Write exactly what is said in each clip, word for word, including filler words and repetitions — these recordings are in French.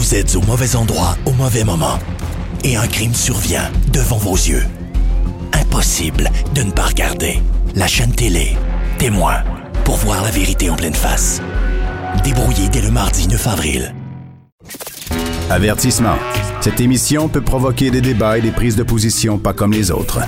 Vous êtes au mauvais endroit au mauvais moment. Et un crime survient devant vos yeux. Impossible de ne pas regarder. La chaîne télé, Témoin, pour voir la vérité en pleine face. Débrouillé dès le mardi neuf avril. Avertissement. Cette émission peut provoquer des débats et des prises de position pas comme les autres.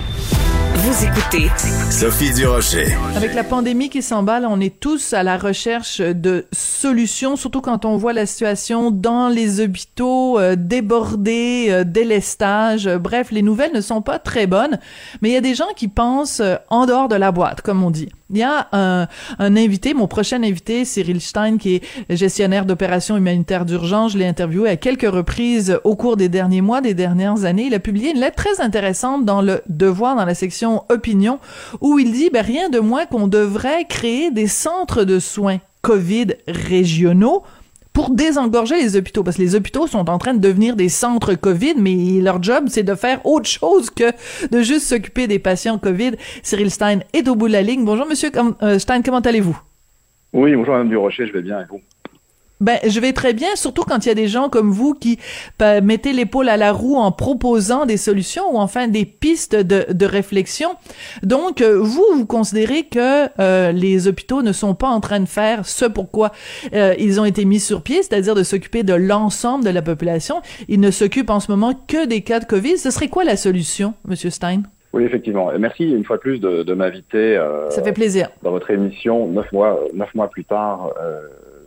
Vous écoutez Sophie Durocher. Avec la pandémie qui s'emballe, on est tous à la recherche de solutions, surtout quand on voit la situation dans les hôpitaux euh, débordés, euh, délestage. Euh, bref, les nouvelles ne sont pas très bonnes, mais il y a des gens qui pensent euh, en dehors de la boîte, comme on dit. Il y a un, un invité, mon prochain invité, Cyril Stein, qui est gestionnaire d'opérations humanitaires d'urgence. Je l'ai interviewé à quelques reprises au cours des derniers mois, des dernières années. Il a publié une lettre très intéressante dans le Devoir, dans la section Opinion, où il dit ben, rien de moins qu'on devrait créer des centres de soins COVID régionaux pour désengorger les hôpitaux, parce que les hôpitaux sont en train de devenir des centres COVID, mais leur job, c'est de faire autre chose que de juste s'occuper des patients COVID. Cyril Stein est au bout de la ligne. Bonjour, Monsieur Stein, comment allez-vous? Oui, bonjour, Madame Durocher, je vais bien, et vous? Ben, je vais très bien, surtout quand il y a des gens comme vous qui ben, mettez l'épaule à la roue en proposant des solutions ou enfin des pistes de, de réflexion. Donc, euh, vous, vous considérez que euh, les hôpitaux ne sont pas en train de faire ce pourquoi euh, ils ont été mis sur pied, c'est-à-dire de s'occuper de l'ensemble de la population. Ils ne s'occupent en ce moment que des cas de COVID. Ce serait quoi la solution, Monsieur Stein? Oui, effectivement. Merci une fois de plus de, de m'inviter euh, Ça fait plaisir. Dans votre émission, neuf mois, neuf mois plus tard, euh,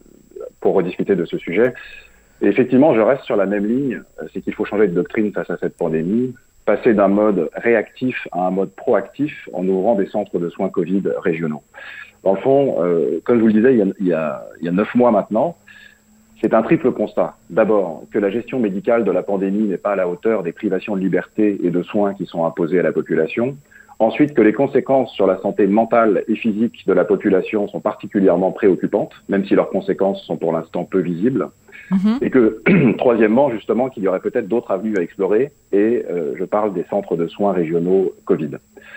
pour rediscuter de ce sujet. Et effectivement, je reste sur la même ligne, c'est qu'il faut changer de doctrine face à cette pandémie, passer d'un mode réactif à un mode proactif en ouvrant des centres de soins Covid régionaux. Dans le fond, euh, comme je vous le disais, il y a, il y a, il y a neuf mois maintenant, c'est un triple constat. D'abord, que la gestion médicale de la pandémie n'est pas à la hauteur des privations de liberté et de soins qui sont imposées à la population. Ensuite, que les conséquences sur la santé mentale et physique de la population sont particulièrement préoccupantes, même si leurs conséquences sont pour l'instant peu visibles. Mm-hmm. Et que, troisièmement, justement, qu'il y aurait peut-être d'autres avenues à explorer, et euh, je parle des centres de soins régionaux Covid.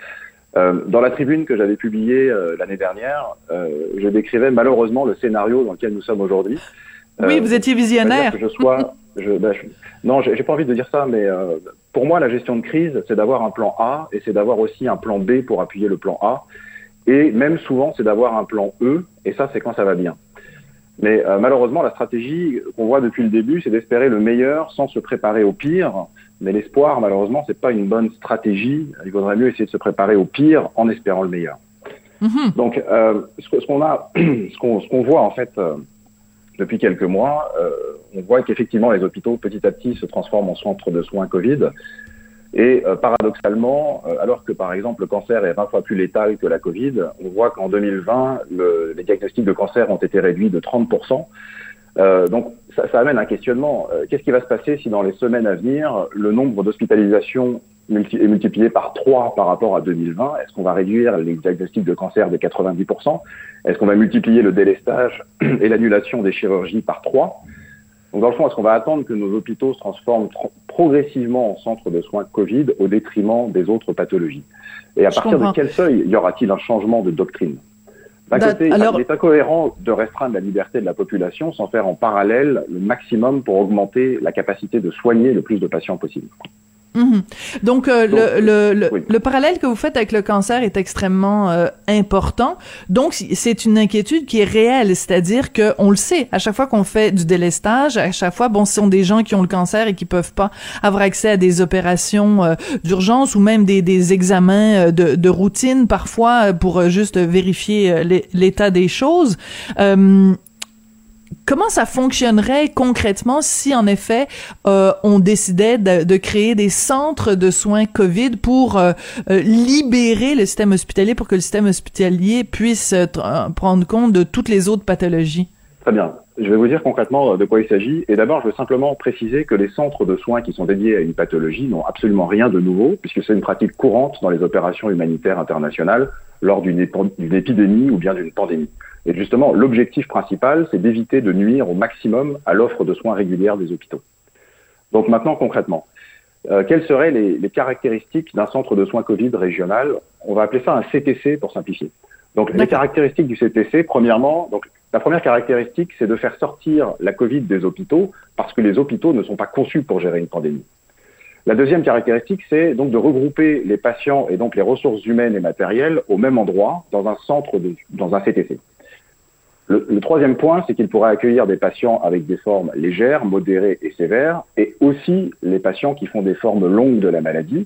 Euh, dans la tribune que j'avais publiée euh, l'année dernière, euh, je décrivais malheureusement le scénario dans lequel nous sommes aujourd'hui. Oui, euh, vous étiez visionnaire. Que je sois, je, ben, je, non, j'ai, j'ai pas envie de dire ça, mais euh, pour moi, la gestion de crise, c'est d'avoir un plan A et c'est d'avoir aussi un plan B pour appuyer le plan A. Et même souvent, c'est d'avoir un plan E, et ça, c'est quand ça va bien. Mais euh, malheureusement, la stratégie qu'on voit depuis le début, c'est d'espérer le meilleur sans se préparer au pire. Mais l'espoir, malheureusement, c'est pas une bonne stratégie. Il vaudrait mieux essayer de se préparer au pire en espérant le meilleur. Mm-hmm. Donc, euh, ce, ce qu'on a, ce qu'on, ce qu'on voit en fait euh, depuis quelques mois, euh, on voit qu'effectivement les hôpitaux petit à petit se transforment en centres de soins Covid. Et euh, paradoxalement, euh, alors que par exemple le cancer est vingt fois plus létal que la Covid, on voit qu'en deux mille vingt, le, les diagnostics de cancer ont été réduits de trente pour cent. Euh, donc ça, ça amène un questionnement. Euh, qu'est-ce qui va se passer si dans les semaines à venir, le nombre d'hospitalisations multi- est multiplié par trois par rapport à deux mille vingt? Est-ce qu'on va réduire les diagnostics de cancer de quatre-vingt-dix pour cent? Est-ce qu'on va multiplier le délestage et l'annulation des chirurgies par trois? Donc dans le fond, est-ce qu'on va attendre que nos hôpitaux se transforment tr- progressivement en centres de soins Covid au détriment des autres pathologies? Et à Je partir comprends. de quel seuil y aura-t-il un changement de doctrine? D'un da, côté, alors... il est incohérent de restreindre la liberté de la population sans faire en parallèle le maximum pour augmenter la capacité de soigner le plus de patients possible. Mm-hmm. Donc, euh, Donc le, le, le, oui. le parallèle que vous faites avec le cancer est extrêmement euh, important. Donc, c'est une inquiétude qui est réelle, c'est-à-dire que on le sait, à chaque fois qu'on fait du délestage, à chaque fois, bon, ce sont des gens qui ont le cancer et qui peuvent pas avoir accès à des opérations euh, d'urgence ou même des, des examens de, de routine parfois pour juste vérifier l'état des choses. Euh, Comment ça fonctionnerait concrètement si, en effet, euh, on décidait de, de créer des centres de soins COVID pour euh, euh, libérer le système hospitalier, pour que le système hospitalier puisse euh, prendre compte de toutes les autres pathologies? Très bien. Je vais vous dire concrètement de quoi il s'agit. Et d'abord, je veux simplement préciser que les centres de soins qui sont dédiés à une pathologie n'ont absolument rien de nouveau, puisque c'est une pratique courante dans les opérations humanitaires internationales lors d'une, ép- d'une épidémie ou bien d'une pandémie. Et justement, l'objectif principal, c'est d'éviter de nuire au maximum à l'offre de soins régulière des hôpitaux. Donc maintenant, concrètement, euh, quelles seraient les, les caractéristiques d'un centre de soins Covid régional? On va appeler ça un C T C pour simplifier. Donc, D'accord. les caractéristiques du C T C, premièrement, donc La première caractéristique, c'est de faire sortir la Covid des hôpitaux parce que les hôpitaux ne sont pas conçus pour gérer une pandémie. La deuxième caractéristique, c'est donc de regrouper les patients et donc les ressources humaines et matérielles au même endroit, dans un centre, de, dans un C T C. Le, le troisième point, c'est qu'il pourrait accueillir des patients avec des formes légères, modérées et sévères, et aussi les patients qui font des formes longues de la maladie.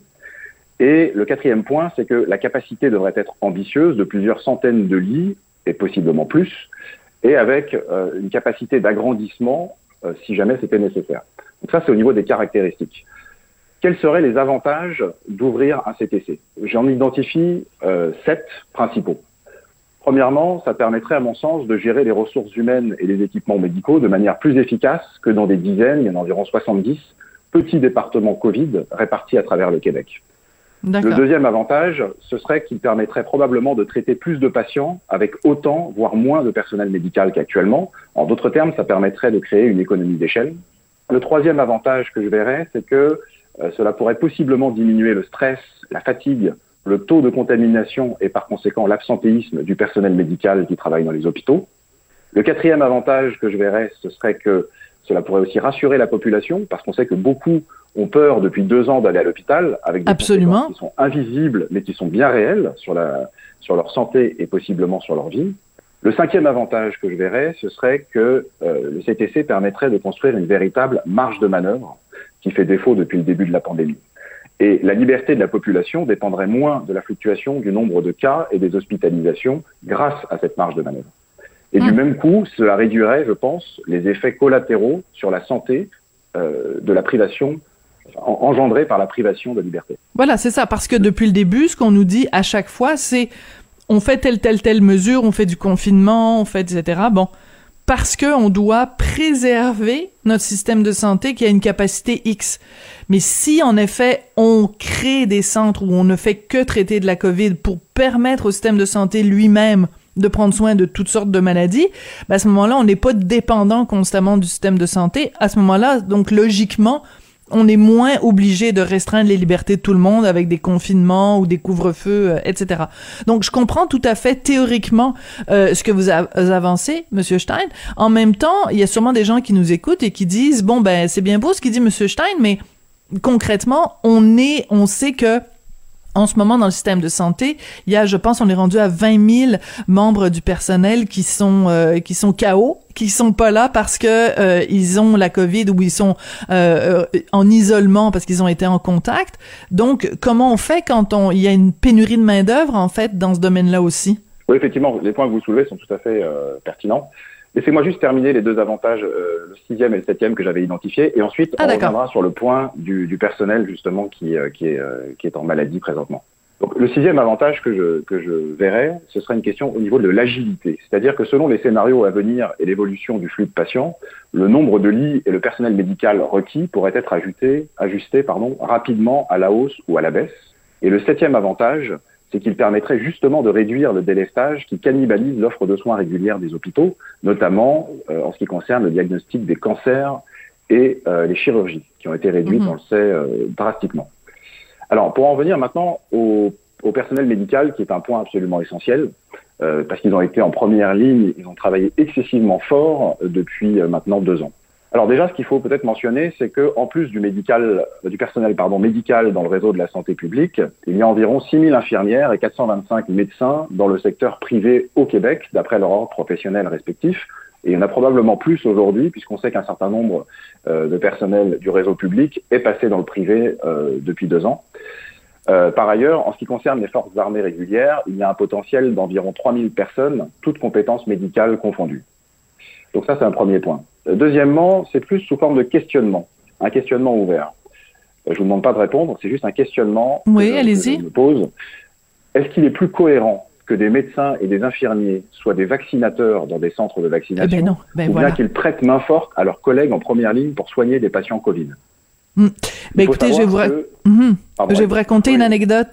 Et le quatrième point, c'est que la capacité devrait être ambitieuse de plusieurs centaines de lits, et possiblement plus, et avec euh, une capacité d'agrandissement euh, si jamais c'était nécessaire. Donc ça, c'est au niveau des caractéristiques. Quels seraient les avantages d'ouvrir un C T C? J'en identifie euh, sept principaux. Premièrement, ça permettrait à mon sens de gérer les ressources humaines et les équipements médicaux de manière plus efficace que dans des dizaines, il y en a environ soixante-dix, petits départements Covid répartis à travers le Québec. D'accord. Le deuxième avantage, ce serait qu'il permettrait probablement de traiter plus de patients avec autant, voire moins de personnel médical qu'actuellement. En d'autres termes, ça permettrait de créer une économie d'échelle. Le troisième avantage que je verrais, c'est que euh, cela pourrait possiblement diminuer le stress, la fatigue, le taux de contamination et par conséquent l'absentéisme du personnel médical qui travaille dans les hôpitaux. Le quatrième avantage que je verrais, ce serait que cela pourrait aussi rassurer la population parce qu'on sait que beaucoup ont peur depuis deux ans d'aller à l'hôpital avec des Absolument. conséquences qui sont invisibles mais qui sont bien réelles sur, la, sur leur santé et possiblement sur leur vie. Le cinquième avantage que je verrais, ce serait que euh, le C T C permettrait de construire une véritable marge de manœuvre qui fait défaut depuis le début de la pandémie. Et la liberté de la population dépendrait moins de la fluctuation du nombre de cas et des hospitalisations grâce à cette marge de manœuvre. Et mmh. du même coup, cela réduirait, je pense, les effets collatéraux sur la santé euh, de la privation, enfin, engendrés par la privation de liberté. Voilà, c'est ça, parce que depuis le début, ce qu'on nous dit à chaque fois, c'est on fait telle, telle, telle mesure, on fait du confinement, on fait et cetera. Bon, parce que on doit préserver notre système de santé qui a une capacité X. Mais si, en effet, on crée des centres où on ne fait que traiter de la COVID pour permettre au système de santé lui-même de prendre soin de toutes sortes de maladies, ben à ce moment-là, on n'est pas dépendant constamment du système de santé. À ce moment-là, donc, logiquement, on est moins obligé de restreindre les libertés de tout le monde avec des confinements ou des couvre-feux, euh, et cetera. Donc, je comprends tout à fait théoriquement euh, ce que vous a- avancez, Monsieur Stein. En même temps, il y a sûrement des gens qui nous écoutent et qui disent, bon, ben, c'est bien beau ce qu'il dit Monsieur Stein, mais concrètement, on est, on sait que en ce moment, dans le système de santé, il y a, je pense, on est rendu à vingt mille membres du personnel qui sont euh, qui sont K O, qui sont pas là parce que euh, ils ont la COVID ou ils sont euh, euh, en isolement parce qu'ils ont été en contact. Donc, comment on fait quand on il y a une pénurie de main d'œuvre en fait dans ce domaine-là aussi? Oui, effectivement, les points que vous soulevez sont tout à fait euh, pertinents. Laissez-moi juste terminer les deux avantages, euh, le sixième et le septième que j'avais identifiés, et ensuite Ah, on d'accord. reviendra sur le point du, du personnel justement qui, euh, qui, est, euh, qui est en maladie présentement. Donc le sixième avantage que je, que je verrais, ce serait une question au niveau de l'agilité, c'est-à-dire que selon les scénarios à venir et l'évolution du flux de patients, le nombre de lits et le personnel médical requis pourraient être ajustés, ajustés pardon, rapidement à la hausse ou à la baisse. Et le septième avantage, c'est qu'il permettrait justement de réduire le délestage qui cannibalise l'offre de soins régulière des hôpitaux, notamment euh, en ce qui concerne le diagnostic des cancers et euh, les chirurgies, qui ont été réduites, mmh. on le sait, euh, drastiquement. Alors, pour en venir maintenant au, au personnel médical, qui est un point absolument essentiel, euh, parce qu'ils ont été en première ligne, ils ont travaillé excessivement fort euh, depuis euh, maintenant deux ans. Alors déjà, ce qu'il faut peut-être mentionner, c'est que en plus du médical, du personnel pardon médical dans le réseau de la santé publique, il y a environ six mille infirmières et quatre cent vingt-cinq médecins dans le secteur privé au Québec, d'après leur ordre professionnel respectif. Et il y en a probablement plus aujourd'hui, puisqu'on sait qu'un certain nombre euh, de personnel du réseau public est passé dans le privé euh, depuis deux ans. Euh, par ailleurs, en ce qui concerne les forces armées régulières, il y a un potentiel d'environ trois mille personnes, toutes compétences médicales confondues. Donc ça, c'est un premier point. Deuxièmement, c'est plus sous forme de questionnement, un questionnement ouvert. Je vous demande pas de répondre, c'est juste un questionnement oui, que, allez-y. que je me pose. Est-ce qu'il est plus cohérent que des médecins et des infirmiers soient des vaccinateurs dans des centres de vaccination, eh ben non. Ben ou voilà. bien qu'ils prêtent main forte à leurs collègues en première ligne pour soigner des patients Covid? Mmh. Ben écoutez, je vais, vous ra- que... mmh. Pardon, je vais vous raconter oui. une anecdote.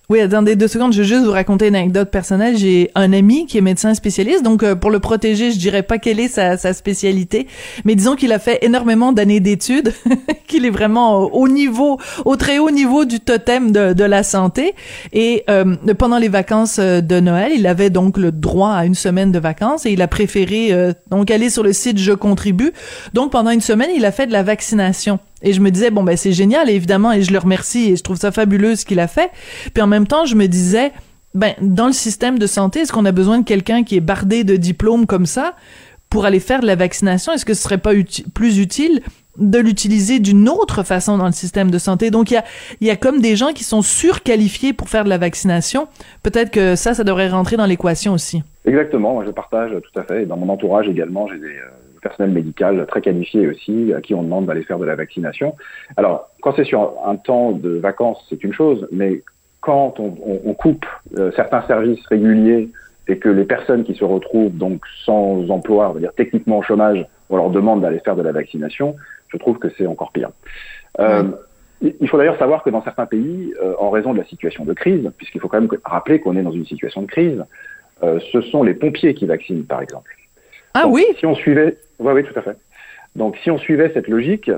Oui, attendez deux secondes, je vais juste vous raconter une anecdote personnelle. J'ai un ami qui est médecin spécialiste, donc euh, pour le protéger, je dirais pas quelle est sa, sa spécialité, mais disons qu'il a fait énormément d'années d'études, qu'il est vraiment au niveau, au très haut niveau du totem de, de la santé. Et euh, pendant les vacances de Noël, il avait donc le droit à une semaine de vacances et il a préféré euh, donc aller sur le site Je contribue. Donc pendant une semaine, il a fait de la vaccination. Et je me disais, bon, ben c'est génial, évidemment, et je le remercie, et je trouve ça fabuleux ce qu'il a fait. Puis en même temps, je me disais, ben dans le système de santé, est-ce qu'on a besoin de quelqu'un qui est bardé de diplômes comme ça pour aller faire de la vaccination? Est-ce que ce serait pas uti- plus utile de l'utiliser d'une autre façon dans le système de santé? Donc, il y a, il y a comme des gens qui sont surqualifiés pour faire de la vaccination. Peut-être que ça, ça devrait rentrer dans l'équation aussi. Exactement, moi je partage tout à fait. Et dans mon entourage également, j'ai des... Euh... personnel médical très qualifié aussi, à qui on demande d'aller faire de la vaccination. Alors, quand c'est sur un temps de vacances, c'est une chose, mais quand on, on, on coupe euh, certains services réguliers et que les personnes qui se retrouvent donc sans emploi, on va dire techniquement au chômage, on leur demande d'aller faire de la vaccination, je trouve que c'est encore pire. Euh, mmh. Il faut d'ailleurs savoir que dans certains pays, euh, en raison de la situation de crise, puisqu'il faut quand même rappeler qu'on est dans une situation de crise, euh, ce sont les pompiers qui vaccinent, par exemple. Ah donc, oui? Si on suivait, oui, oui, tout à fait. Donc, si on suivait cette logique,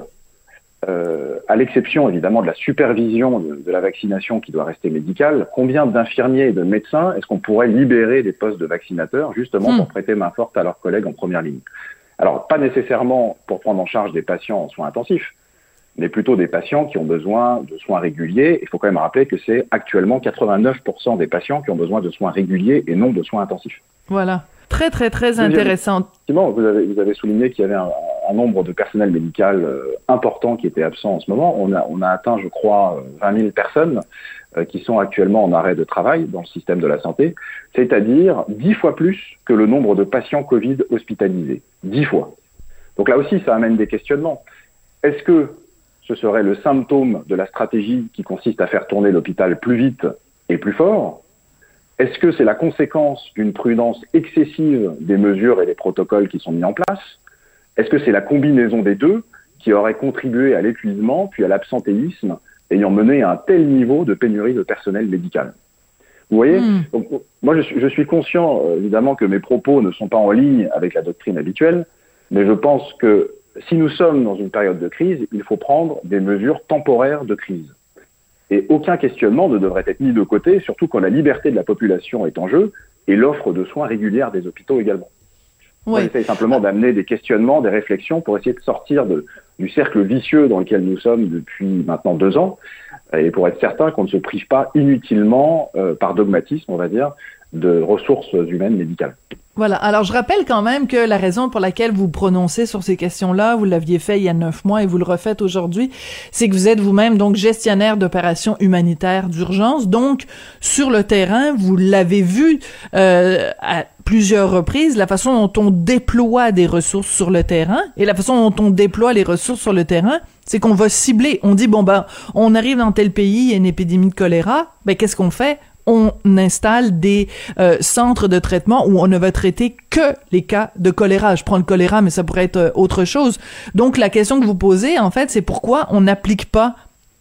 euh, à l'exception évidemment de la supervision de, de la vaccination qui doit rester médicale, combien d'infirmiers et de médecins est-ce qu'on pourrait libérer des postes de vaccinateurs justement mmh. pour prêter main forte à leurs collègues en première ligne? Alors, pas nécessairement pour prendre en charge des patients en soins intensifs, mais plutôt des patients qui ont besoin de soins réguliers. Il faut quand même rappeler que c'est actuellement quatre-vingt-neuf pour cent des patients qui ont besoin de soins réguliers et non de soins intensifs. Voilà. Très, très, très intéressant. Effectivement, vous avez, vous avez souligné qu'il y avait un, un nombre de personnel médical euh, important qui était absent en ce moment. On a, on a atteint, je crois, vingt mille personnes euh, qui sont actuellement en arrêt de travail dans le système de la santé, c'est-à-dire dix fois plus que le nombre de patients Covid hospitalisés. dix fois. Donc là aussi, ça amène des questionnements. Est-ce que ce serait le symptôme de la stratégie qui consiste à faire tourner l'hôpital plus vite et plus fort ? Est-ce que c'est la conséquence d'une prudence excessive des mesures et des protocoles qui sont mis en place? Est-ce que c'est la combinaison des deux qui aurait contribué à l'épuisement puis à l'absentéisme ayant mené à un tel niveau de pénurie de personnel médical? Vous voyez, mmh. Donc, moi je suis, je suis conscient euh, évidemment que mes propos ne sont pas en ligne avec la doctrine habituelle, mais je pense que si nous sommes dans une période de crise, il faut prendre des mesures temporaires de crise. Et aucun questionnement ne devrait être mis de côté, surtout quand la liberté de la population est en jeu et l'offre de soins régulière des hôpitaux également. Oui. On essaye simplement d'amener des questionnements, des réflexions pour essayer de sortir de, du cercle vicieux dans lequel nous sommes depuis maintenant deux ans et pour être certain qu'on ne se prive pas inutilement, euh, par dogmatisme, on va dire, de ressources humaines médicales. Voilà. Alors, je rappelle quand même que la raison pour laquelle vous prononcez sur ces questions-là, vous l'aviez fait il y a neuf mois et vous le refaites aujourd'hui, c'est que vous êtes vous-même donc gestionnaire d'opérations humanitaires d'urgence. Donc, sur le terrain, vous l'avez vu euh, à plusieurs reprises, la façon dont on déploie des ressources sur le terrain et la façon dont on déploie les ressources sur le terrain, c'est qu'on va cibler. On dit, bon, ben, on arrive dans tel pays, il y a une épidémie de choléra, ben, qu'est-ce qu'on fait? On installe des euh, centres de traitement où on ne va traiter que les cas de choléra. Je prends le choléra, mais ça pourrait être euh, autre chose. Donc, la question que vous posez, en fait, c'est pourquoi on n'applique pas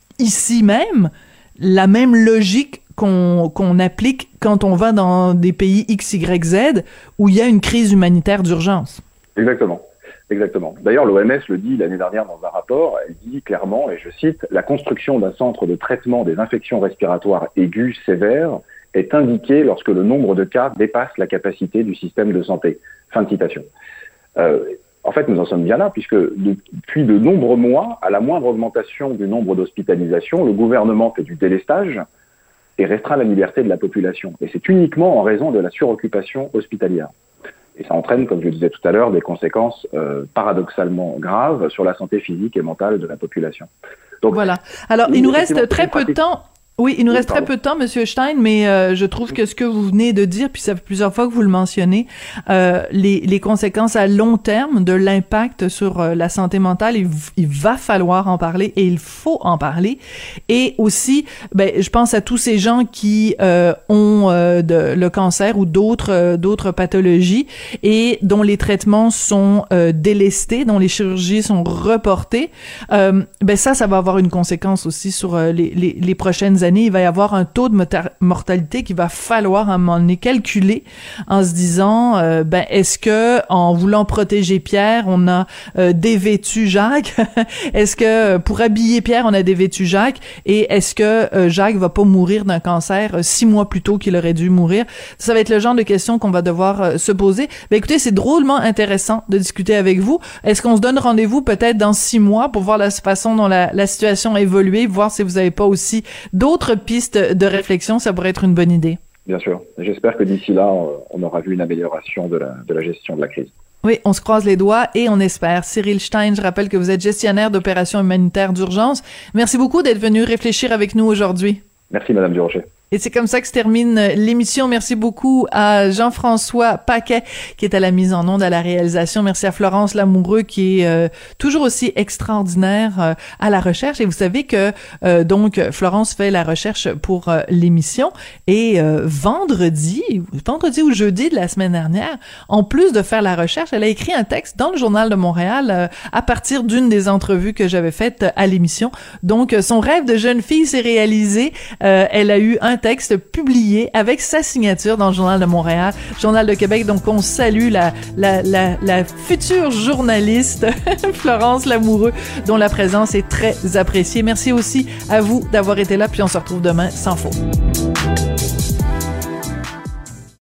ici même la même logique qu'on, qu'on applique quand on va dans des pays X, Y, Z où il y a une crise humanitaire d'urgence. Exactement. Exactement. D'ailleurs, l'O M S le dit l'année dernière dans un rapport, elle dit clairement, et je cite, « La construction d'un centre de traitement des infections respiratoires aiguës sévères est indiquée lorsque le nombre de cas dépasse la capacité du système de santé. » Fin de citation. Euh, en fait, nous en sommes bien là, puisque depuis de nombreux mois, à la moindre augmentation du nombre d'hospitalisations, le gouvernement fait du délestage et restreint la liberté de la population. Et c'est uniquement en raison de la suroccupation hospitalière. Et ça entraîne, comme je le disais tout à l'heure, des conséquences euh, paradoxalement graves sur la santé physique et mentale de la population. Donc, voilà. Alors, il nous reste très peu de temps. Oui, il nous reste très peu de temps, Monsieur Stein, mais euh, je trouve que ce que vous venez de dire, puis ça fait plusieurs fois que vous le mentionnez, euh, les, les conséquences à long terme de l'impact sur euh, la santé mentale, il, il va falloir en parler et il faut en parler. Et aussi, ben, je pense à tous ces gens qui euh, ont euh, de, le cancer ou d'autres euh, d'autres pathologies et dont les traitements sont euh, délestés, dont les chirurgies sont reportées. Euh, ben ça, ça va avoir une conséquence aussi sur euh, les, les, les prochaines années. années, il va y avoir un taux de mota- mortalité qu'il va falloir à un moment donné calculer en se disant, euh, ben, est-ce que en voulant protéger Pierre, on a euh, dévêtu Jacques? Est-ce que pour habiller Pierre, on a dévêtu Jacques? Et est-ce que euh, Jacques va pas mourir d'un cancer euh, six mois plus tôt qu'il aurait dû mourir? Ça va être le genre de questions qu'on va devoir euh, se poser. Ben, écoutez, c'est drôlement intéressant de discuter avec vous. Est-ce qu'on se donne rendez-vous peut-être dans six mois pour voir la façon dont la, la situation a évolué, voir si vous avez pas aussi d'autres pistes de réflexion? Ça pourrait être une bonne idée. Bien sûr. J'espère que d'ici là, on aura vu une amélioration de la, de la gestion de la crise. Oui, on se croise les doigts et on espère. Cyril Stein, je rappelle que vous êtes gestionnaire d'opérations humanitaires d'urgence. Merci beaucoup d'être venu réfléchir avec nous aujourd'hui. Merci, Madame Durocher. Et c'est comme ça que se termine l'émission. Merci beaucoup à Jean-François Paquet qui est à la mise en onde, à la réalisation. Merci à Florence Lamoureux qui est euh, toujours aussi extraordinaire euh, à la recherche. Et vous savez que euh, donc Florence fait la recherche pour euh, l'émission. Et euh, vendredi, vendredi ou jeudi de la semaine dernière, en plus de faire la recherche, elle a écrit un texte dans le Journal de Montréal euh, à partir d'une des entrevues que j'avais faites à l'émission. Donc son rêve de jeune fille s'est réalisé. Euh, elle a eu un texte publié avec sa signature dans le Journal de Montréal, Journal de Québec. Donc, on salue la, la, la, la future journaliste Florence Lamoureux, dont la présence est très appréciée. Merci aussi à vous d'avoir été là, puis on se retrouve demain sans faute.